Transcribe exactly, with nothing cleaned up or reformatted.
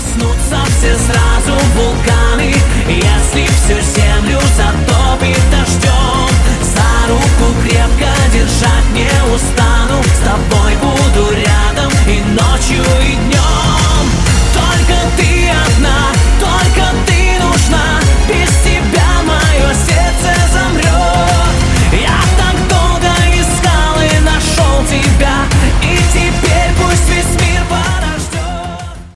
Проснутся все сразу вулканы, если всю землю затопит дождем. За руку крепко